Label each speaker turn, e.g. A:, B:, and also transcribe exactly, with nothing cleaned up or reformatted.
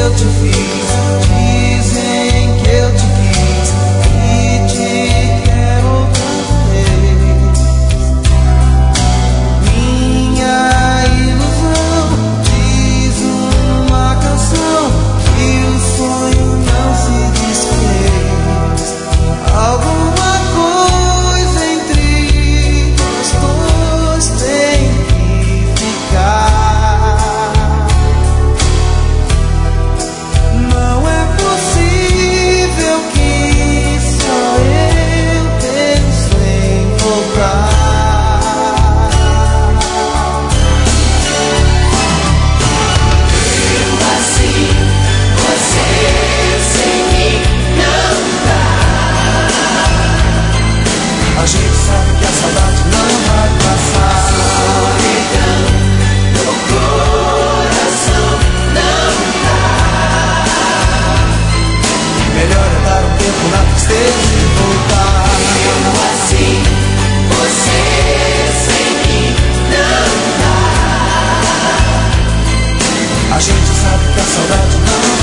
A: eu te fiz. Dizem que eu te quis e te quero outra vez. Minha ilusão diz uma canção e o sonho não se desfez. Alguma coisa entre nós dois tem que ficar. Não é possível que só eu penso em voltar. A gente sabe que a saudade não vai passar. Solidão no coração não dá. Melhor é dar um tempo na tristeza e voltar. Eu assim, você sem mim não dá. A gente sabe que a saudade não